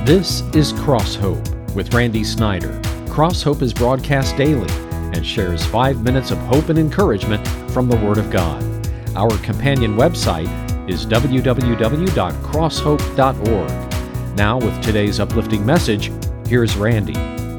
This is Cross Hope with Randy Snyder. Cross Hope is broadcast daily and shares 5 minutes of hope and encouragement from the Word of God. Our companion website is www.crosshope.org. Now, with today's uplifting message, here's Randy.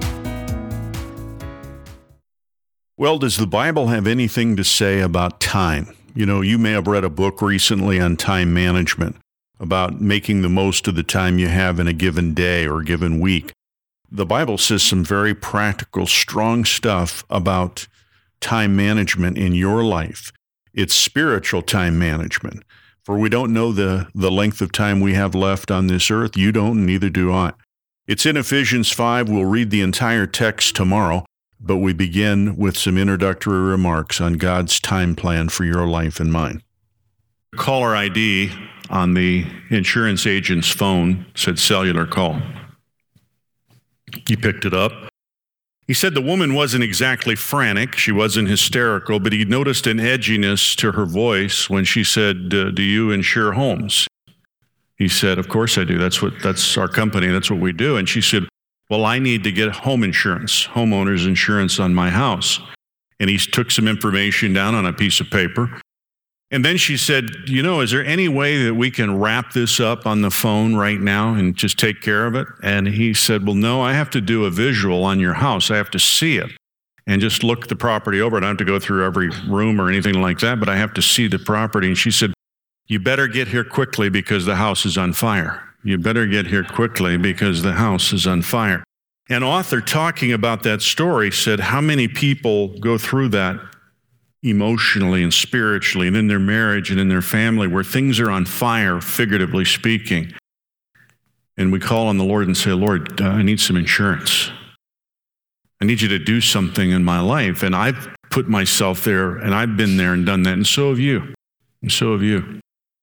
Well, does the Bible have anything to say about time? You know, you may have read a book recently on time management, about making the most of the time you have in a given day or a given week. The Bible says some very practical, strong stuff about time management in your life. It's spiritual time management. For we don't know the length of time we have left on this earth. You don't, and neither do I. It's in Ephesians 5. We'll read the entire text tomorrow, but we begin with some introductory remarks on God's time plan for your life and mine. Caller ID on the insurance agent's phone said cellular call. He picked it up. He said the woman wasn't exactly frantic. She wasn't hysterical, but he noticed an edginess to her voice when she said, do you insure homes? He said, of course I do. That's our company. That's what we do. And she said, well, I need to get home insurance, homeowner's insurance on my house. And he took some information down on a piece of paper. And then she said, you know, is there any way that we can wrap this up on the phone right now and just take care of it? And he said, well, no, I have to do a visual on your house. I have to see it and just look the property over. I don't have to go through every room or anything like that, but I have to see the property. And she said, you better get here quickly because the house is on fire. You better get here quickly because the house is on fire. An author talking about that story said how many people go through that emotionally and spiritually and in their marriage and in their family where things are on fire, figuratively speaking. And we call on the Lord and say, Lord, I need some insurance. I need you to do something in my life. And I've put myself there and I've been there and done that. And so have you. And so have you.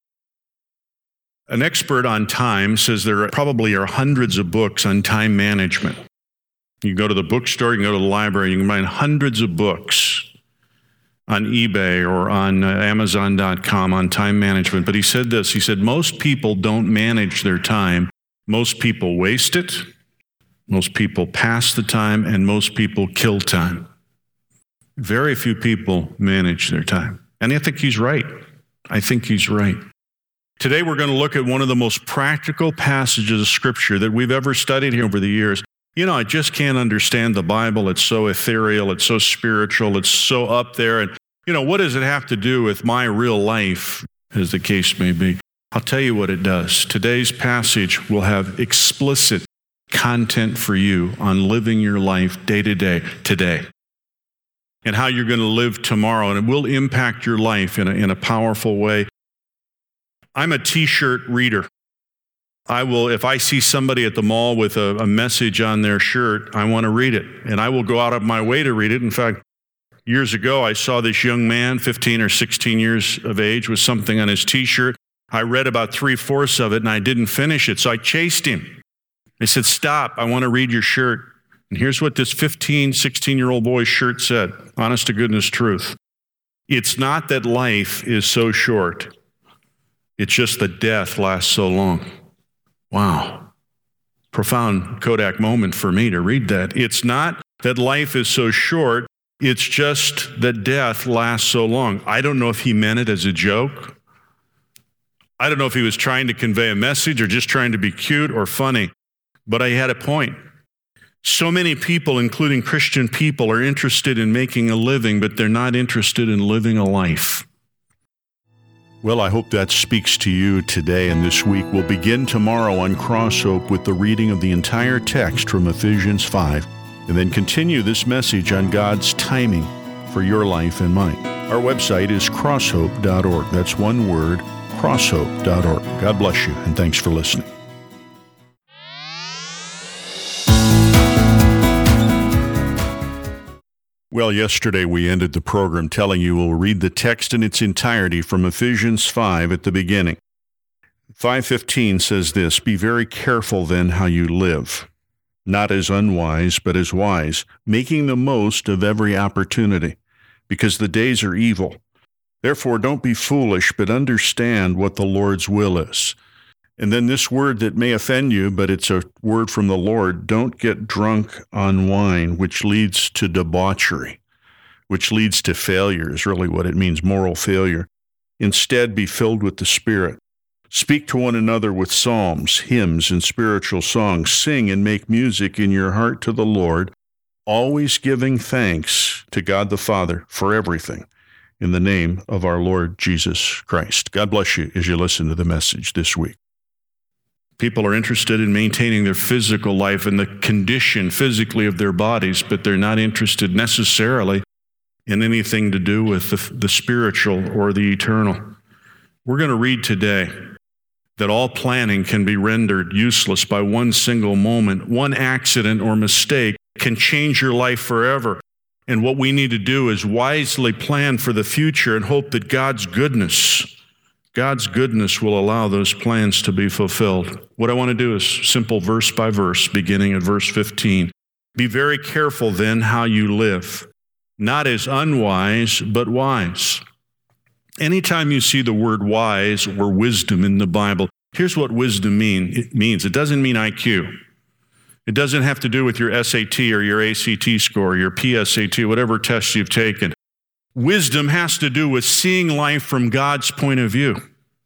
An expert on time says there probably are hundreds of books on time management. You go to the bookstore, you can go to the library, you can find hundreds of books on eBay or on Amazon.com on time management. But he said this, he said, most people don't manage their time. Most people waste it. Most people pass the time, and most people kill time. Very few people manage their time. And I think he's right. I think he's right. Today we're going to look at one of the most practical passages of Scripture that we've ever studied here over the years. You know, I just can't understand the Bible. It's so ethereal. It's so spiritual. It's so up there. And, you know, what does it have to do with my real life, as the case may be? I'll tell you what it does. Today's passage will have explicit content for you on living your life day to day, today, and how you're going to live tomorrow. And it will impact your life in a powerful way. I'm a T-shirt reader. I will, if I see somebody at the mall with a message on their shirt, I want to read it. And I will go out of my way to read it. In fact, years ago, I saw this young man, 15 or 16 years of age, with something on his T-shirt. I read about 3/4 of it, and I didn't finish it, so I chased him. I said, stop, I want to read your shirt. And here's what this 15, 16-year-old boy's shirt said, honest to goodness truth. It's not that life is so short. It's just that death lasts so long. Wow. Profound Kodak moment for me to read that. It's not that life is so short, it's just that death lasts so long. I don't know if he meant it as a joke. I don't know if he was trying to convey a message or just trying to be cute or funny, but I had a point. So many people, including Christian people, are interested in making a living, but they're not interested in living a life. Well, I hope that speaks to you today and this week. We'll begin tomorrow on Cross Hope with the reading of the entire text from Ephesians 5, and then continue this message on God's timing for your life and mine. Our website is crosshope.org. That's one word, crosshope.org. God bless you, and thanks for listening. Well, yesterday we ended the program telling you we'll read the text in its entirety from Ephesians 5 at the beginning. 5:15 says this, be very careful then how you live, not as unwise, but as wise, making the most of every opportunity, because the days are evil. Therefore, don't be foolish, but understand what the Lord's will is. And then this word that may offend you, but it's a word from the Lord, don't get drunk on wine, which leads to debauchery, which leads to failure is really what it means, moral failure. Instead, be filled with the Spirit. Speak to one another with psalms, hymns, and spiritual songs. Sing and make music in your heart to the Lord, always giving thanks to God the Father for everything in the name of our Lord Jesus Christ. God bless you as you listen to the message this week. People are interested in maintaining their physical life and the condition physically of their bodies, but they're not interested necessarily in anything to do with the spiritual or the eternal. We're going to read today that all planning can be rendered useless by one single moment. One accident or mistake can change your life forever. And what we need to do is wisely plan for the future and hope that God's goodness will allow those plans to be fulfilled. What I want to do is simple verse by verse, beginning at verse 15. Be very careful then how you live, not as unwise, but wise. Anytime you see the word wise or wisdom in the Bible, here's what wisdom means. It doesn't mean IQ. It doesn't have to do with your SAT or your ACT score, your PSAT, whatever test you've taken. Wisdom has to do with seeing life from God's point of view.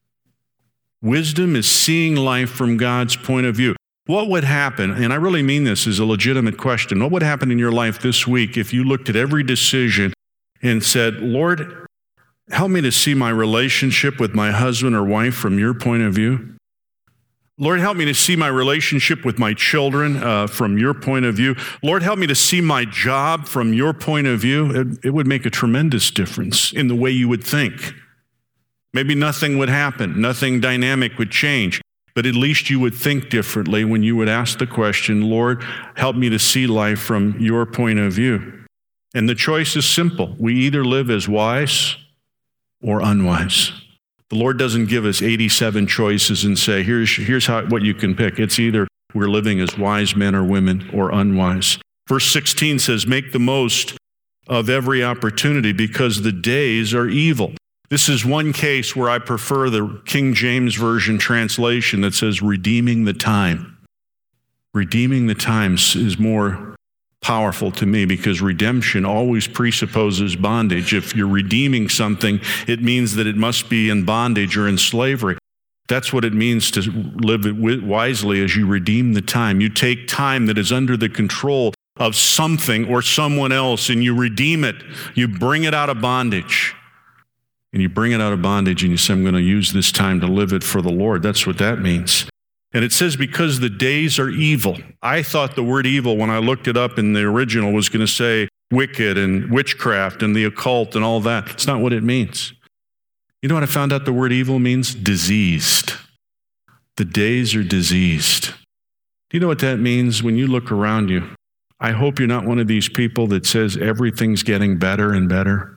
Wisdom is seeing life from God's point of view. What would happen, and I really mean this as a legitimate question, what would happen in your life this week if you looked at every decision and said, Lord, help me to see my relationship with my husband or wife from your point of view? Lord, help me to see my relationship with my children from your point of view. Lord, help me to see my job from your point of view. It would make a tremendous difference in the way you would think. Maybe nothing would happen, nothing dynamic would change, but at least you would think differently when you would ask the question, Lord, help me to see life from your point of view. And the choice is simple. We either live as wise or unwise. The Lord doesn't give us 87 choices and say, here's what you can pick. It's either we're living as wise men or women or unwise. Verse 16 says, make the most of every opportunity because the days are evil. This is one case where I prefer the King James Version translation that says redeeming the time. Redeeming the times is more powerful to me because redemption always presupposes bondage. If you're redeeming something, it means that it must be in bondage or in slavery. That's what it means to live wisely as you redeem the time. You take time that is under the control of something or someone else and you redeem it. You bring it out of bondage. And you bring it out of bondage and you say, I'm going to use this time to live it for the Lord. That's what that means. And it says, because the days are evil. I thought the word evil, when I looked it up in the original, was going to say wicked and witchcraft and the occult and all that. It's not what it means. You know what I found out the word evil means? Diseased. The days are diseased. Do you know what that means when you look around you? I hope you're not one of these people that says everything's getting better and better.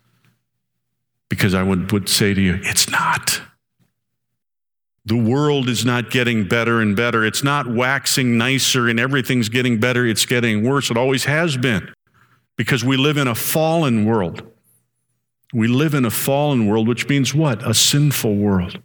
Because I would say to you, it's not. The world is not getting better and better. It's not waxing nicer and everything's getting better. It's getting worse. It always has been because we live in a fallen world. We live in a fallen world, which means what? A sinful world.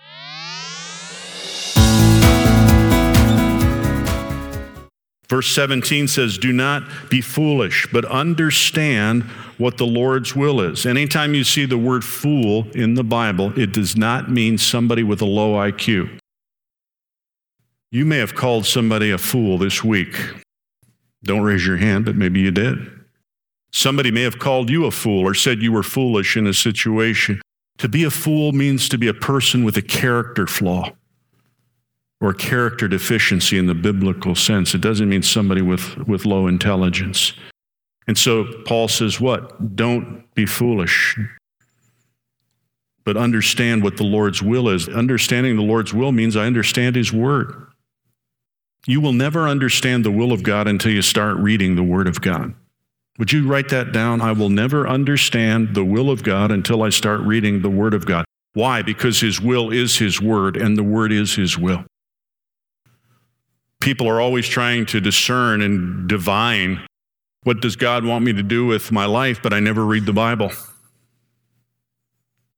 Verse 17 says, do not be foolish, but understand what the Lord's will is. Anytime you see the word fool in the Bible, it does not mean somebody with a low IQ. You may have called somebody a fool this week. Don't raise your hand, but maybe you did. Somebody may have called you a fool or said you were foolish in a situation. To be a fool means to be a person with a character flaw or character deficiency in the biblical sense. It doesn't mean somebody with low intelligence. And so Paul says what? Don't be foolish, but understand what the Lord's will is. Understanding the Lord's will means I understand His Word. You will never understand the will of God until you start reading the Word of God. Would you write that down? I will never understand the will of God until I start reading the Word of God. Why? Because His will is His Word, and the Word is His will. People are always trying to discern and divine what does God want me to do with my life, but I never read the Bible.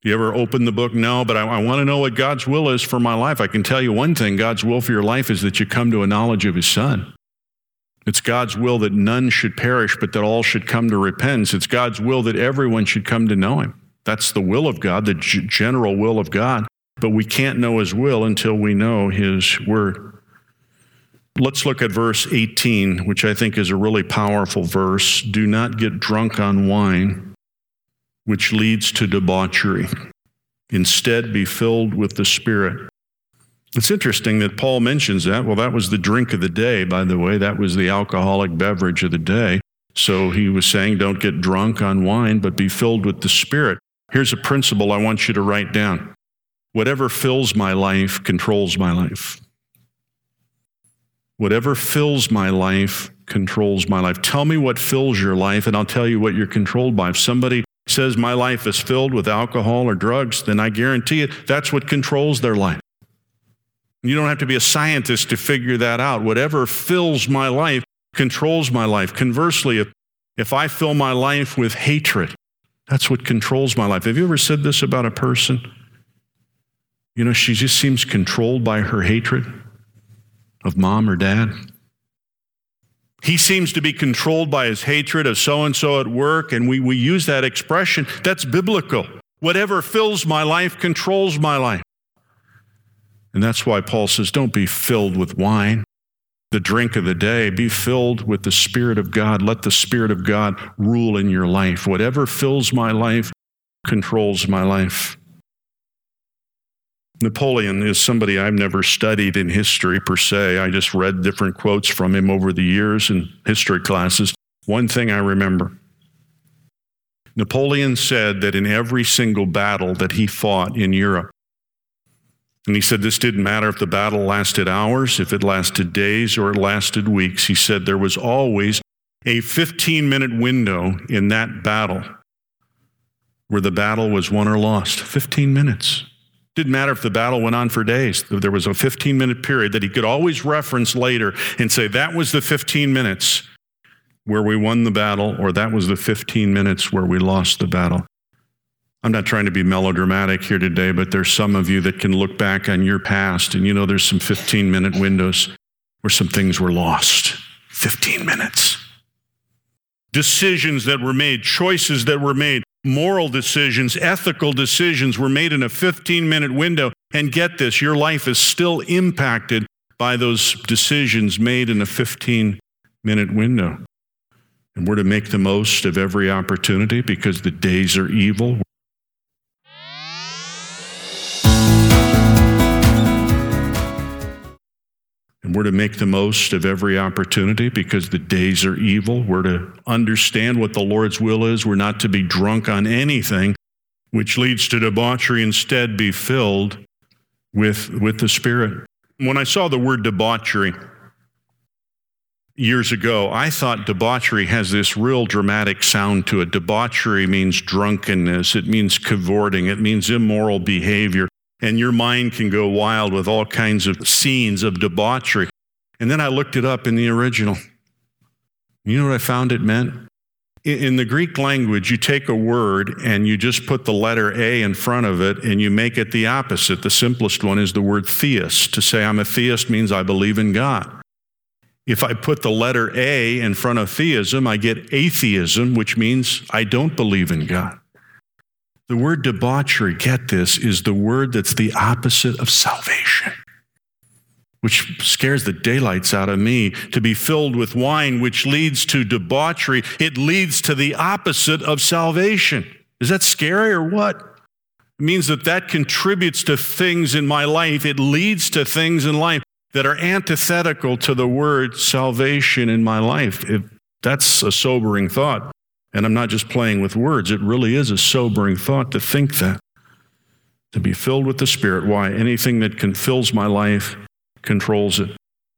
You ever open the book? No, but I want to know what God's will is for my life. I can tell you one thing, God's will for your life is that you come to a knowledge of His Son. It's God's will that none should perish, but that all should come to repentance. It's God's will that everyone should come to know Him. That's the will of God, the general will of God. But we can't know His will until we know His Word. Let's look at verse 18, which I think is a really powerful verse. Do not get drunk on wine, which leads to debauchery. Instead, be filled with the Spirit. It's interesting that Paul mentions that. Well, that was the drink of the day, by the way. That was the alcoholic beverage of the day. So he was saying, don't get drunk on wine, but be filled with the Spirit. Here's a principle I want you to write down. Whatever fills my life controls my life. Whatever fills my life controls my life. Tell me what fills your life, and I'll tell you what you're controlled by. If somebody says my life is filled with alcohol or drugs, then I guarantee you that's what controls their life. You don't have to be a scientist to figure that out. Whatever fills my life controls my life. Conversely, if I fill my life with hatred, that's what controls my life. Have you ever said this about a person? You know, she just seems controlled by her hatred of mom or dad. He seems to be controlled by his hatred of so-and-so at work, and we use that expression. That's biblical. Whatever fills my life controls my life. And that's why Paul says, don't be filled with wine, the drink of the day. Be filled with the Spirit of God. Let the Spirit of God rule in your life. Whatever fills my life controls my life. Napoleon is somebody I've never studied in history per se. I just read different quotes from him over the years in history classes. One thing I remember, Napoleon said that in every single battle that he fought in Europe, and he said this didn't matter if the battle lasted hours, if it lasted days, or it lasted weeks. He said there was always a 15-minute window in that battle where the battle was won or lost. 15 minutes. Didn't matter if the battle went on for days. There was a 15-minute period that he could always reference later and say, that was the 15 minutes where we won the battle, or that was the 15 minutes where we lost the battle. I'm not trying to be melodramatic here today, but there's some of you that can look back on your past, and you know there's some 15-minute windows where some things were lost. 15 minutes. Decisions that were made, choices that were made, moral decisions, ethical decisions were made in a 15-minute window. And get this, your life is still impacted by those decisions made in a 15-minute window. And we're to make the most of every opportunity because the days are evil. And we're to make the most of every opportunity because the days are evil. We're to understand what the Lord's will is. We're not to be drunk on anything which leads to debauchery. Instead, be filled with the Spirit. When I saw the word debauchery years ago, I thought debauchery has this real dramatic sound to it. Debauchery means drunkenness. It means cavorting. It means immoral behavior. And your mind can go wild with all kinds of scenes of debauchery. And then I looked it up in the original. You know what I found it meant? In the Greek language, you take a word and you just put the letter A in front of it and you make it the opposite. The simplest one is the word theist. To say I'm a theist means I believe in God. If I put the letter A in front of theism, I get atheism, which means I don't believe in God. The word debauchery, get this, is the word that's the opposite of salvation, which scares the daylights out of me. To be filled with wine, which leads to debauchery, it leads to the opposite of salvation. Is that scary or what? It means that contributes to things in my life. It leads to things in life that are antithetical to the word salvation in my life. That's a sobering thought. And I'm not just playing with words. It really is a sobering thought to think that. To be filled with the Spirit. Why? Anything that fills my life controls it.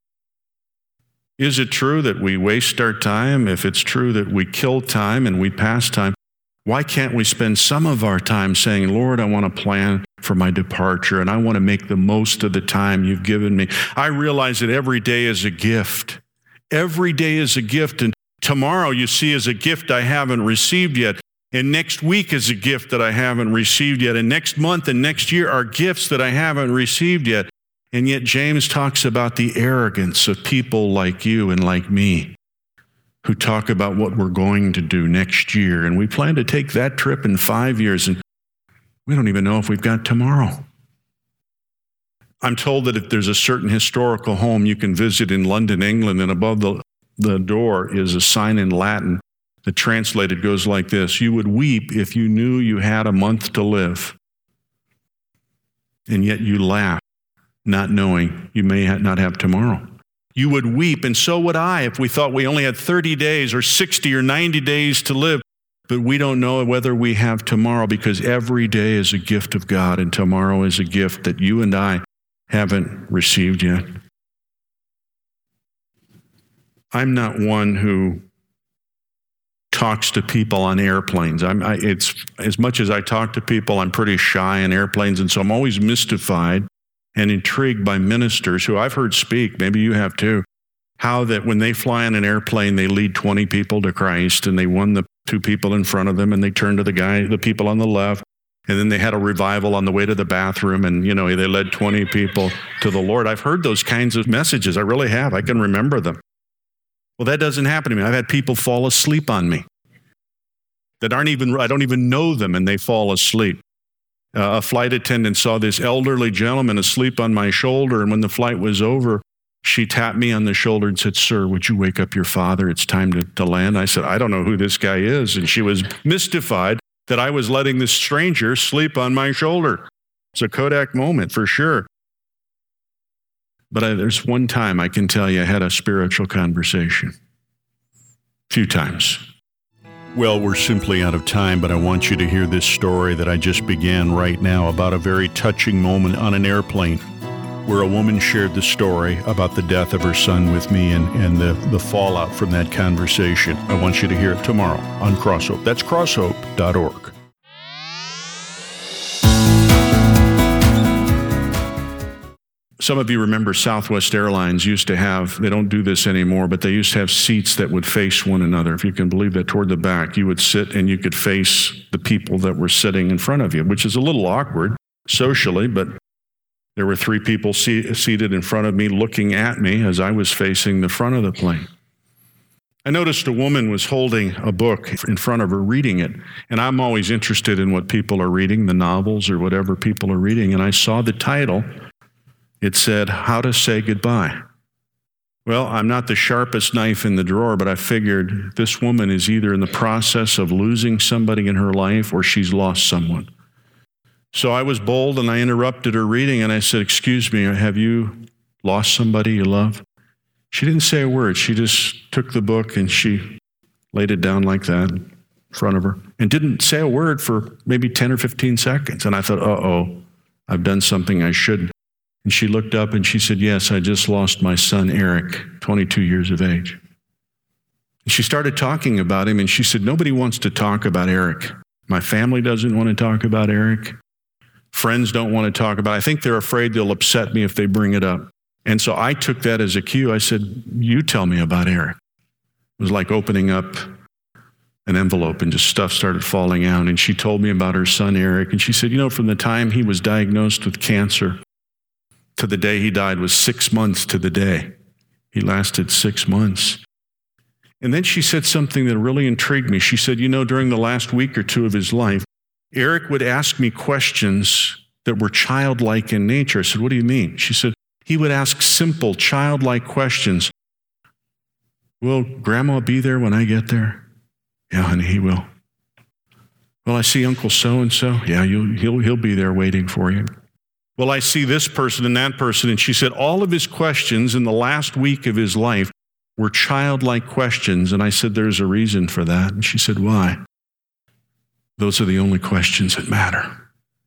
Is it true that we waste our time? If it's true that we kill time and we pass time, why can't we spend some of our time saying, Lord, I want to plan for my departure and I want to make the most of the time you've given me. I realize that every day is a gift. Every day is a gift, and tomorrow, you see, is a gift I haven't received yet. And next week is a gift that I haven't received yet. And next month and next year are gifts that I haven't received yet. And yet James talks about the arrogance of people like you and like me who talk about what we're going to do next year. And we plan to take that trip in 5 years, and we don't even know if we've got tomorrow. I'm told that if there's a certain historical home you can visit in London, England, and above the door is a sign in Latin that translated goes like this: you would weep if you knew you had a month to live, and yet you laugh, not knowing you may not have tomorrow. You would weep, and so would I, if we thought we only had 30 days or 60 or 90 days to live, but we don't know whether we have tomorrow, because every day is a gift of God, and tomorrow is a gift that you and I haven't received yet. I'm not one who talks to people on airplanes. It's as much as I talk to people, I'm pretty shy on airplanes, and so I'm always mystified and intrigued by ministers who I've heard speak, maybe you have too, how that when they fly on an airplane, they lead 20 people to Christ, and they won the 2 people in front of them, and they turned to the people on the left, and then they had a revival on the way to the bathroom, and they led 20 people to the Lord. I've heard those kinds of messages. I really have. I can remember them. Well, that doesn't happen to me. I've had people fall asleep on me that I don't even know them, and they fall asleep. A flight attendant saw this elderly gentleman asleep on my shoulder, and when the flight was over, she tapped me on the shoulder and said, "Sir, would you wake up your father? It's time to land." I said, "I don't know who this guy is." And she was mystified that I was letting this stranger sleep on my shoulder. It's a Kodak moment for sure. But there's one time I can tell you I had a spiritual conversation. A few times. Well, we're simply out of time, but I want you to hear this story that I just began right now about a very touching moment on an airplane where a woman shared the story about the death of her son with me and the fallout from that conversation. I want you to hear it tomorrow on Crosshope. That's crosshope.org. Some of you remember Southwest Airlines used to have, they don't do this anymore, but they used to have seats that would face one another. If you can believe that, toward the back, you would sit and you could face the people that were sitting in front of you, which is a little awkward socially, but there were 3 people seated in front of me looking at me as I was facing the front of the plane. I noticed a woman was holding a book in front of her, reading it, and I'm always interested in what people are reading, the novels or whatever people are reading, and I saw the title. It said, "How to Say Goodbye." Well, I'm not the sharpest knife in the drawer, but I figured this woman is either in the process of losing somebody in her life or she's lost someone. So I was bold and I interrupted her reading and I said, "Excuse me, have you lost somebody you love?" She didn't say a word. She just took the book and she laid it down like that in front of her and didn't say a word for maybe 10 or 15 seconds. And I thought, uh-oh, I've done something I shouldn't. And she looked up and she said, "Yes, I just lost my son, Eric, 22 years of age." And she started talking about him and she said, "Nobody wants to talk about Eric. My family doesn't want to talk about Eric. Friends don't want to talk about it. I think they're afraid they'll upset me if they bring it up." And so I took that as a cue. I said, "You tell me about Eric." It was like opening up an envelope and just stuff started falling out. And she told me about her son, Eric. And she said, from the time he was diagnosed with cancer to the day he died was 6 months to the day. He lasted 6 months. And then she said something that really intrigued me. She said, during the last week or 2 of his life, Eric would ask me questions that were childlike in nature. I said, "What do you mean?" She said, he would ask simple, childlike questions. "Will Grandma be there when I get there?" "Yeah, honey, he will." "Will I see Uncle so-and-so?" "Yeah, he'll be there waiting for you." "Will I see this person and that person?" And she said all of his questions in the last week of his life were childlike questions. And I said, "There's a reason for that." And she said, "Why?" "Those are the only questions that matter.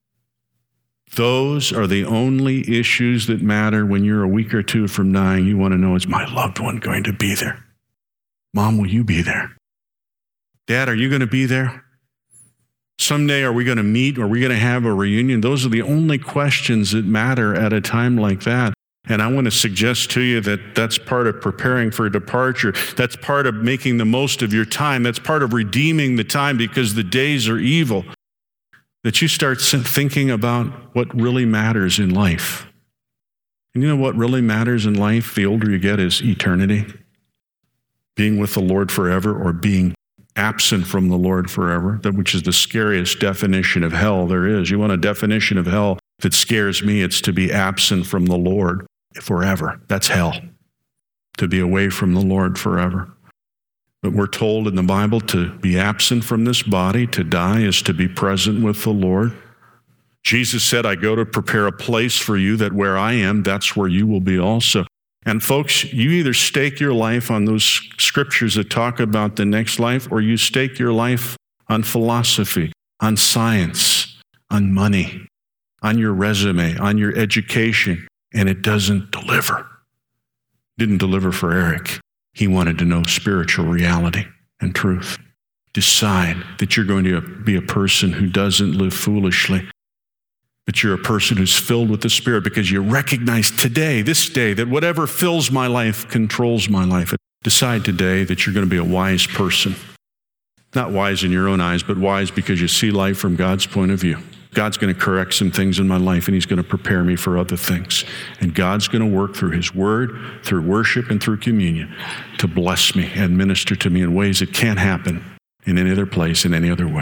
Those are the only issues that matter when you're a week or 2 from dying. You want to know, is my loved one going to be there? Mom, will you be there? Dad, are you going to be there? Someday, are we going to meet? Are we going to have a reunion? Those are the only questions that matter at a time like that. And I want to suggest to you that that's part of preparing for departure. That's part of making the most of your time. That's part of redeeming the time because the days are evil. That you start thinking about what really matters in life. And you know what really matters in life, the older you get, is eternity. Being with the Lord forever or being absent from the Lord forever, which is the scariest definition of hell there is. You want a definition of hell that scares me, it's to be absent from the Lord forever. That's hell, to be away from the Lord forever. But we're told in the Bible to be absent from this body, to die is to be present with the Lord. Jesus said, I go to prepare a place for you that where I am, that's where you will be also. And folks, you either stake your life on those scriptures that talk about the next life, or you stake your life on philosophy, on science, on money, on your resume, on your education, and it doesn't deliver. Didn't deliver for Eric. He wanted to know spiritual reality and truth. Decide that you're going to be a person who doesn't live foolishly, but you're a person who's filled with the Spirit because you recognize today, this day, that whatever fills my life controls my life. Decide today that you're going to be a wise person. Not wise in your own eyes, but wise because you see life from God's point of view. God's going to correct some things in my life, and He's going to prepare me for other things. And God's going to work through His Word, through worship, and through communion to bless me and minister to me in ways that can't happen in any other place, in any other way.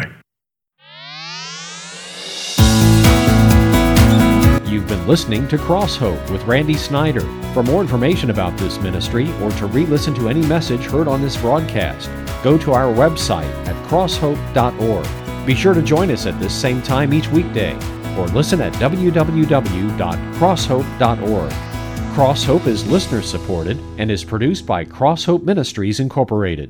You've been listening to Cross Hope with Randy Snyder. For more information about this ministry or to re-listen to any message heard on this broadcast, go to our website at crosshope.org. Be sure to join us at this same time each weekday, or listen at www.crosshope.org. Cross Hope is listener-supported and is produced by Cross Hope Ministries, Incorporated.